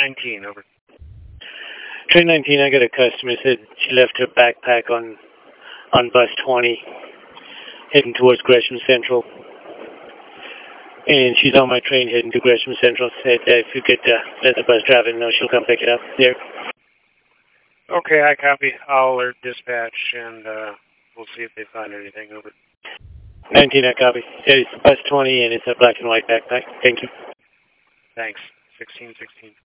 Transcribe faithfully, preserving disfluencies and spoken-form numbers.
nineteen, over. Train nineteen, I got a customer said she left her backpack on on bus twenty, heading towards Gresham Central. And she's on my train heading to Gresham Central. Said uh, if you could uh, let the bus driver know, she'll come pick it up there. Okay, I copy. I'll alert dispatch, and uh, we'll see if they find anything, over. nineteen, I copy. It's bus twenty, and it's a black and white backpack. Thank you. Thanks. sixteen sixteen.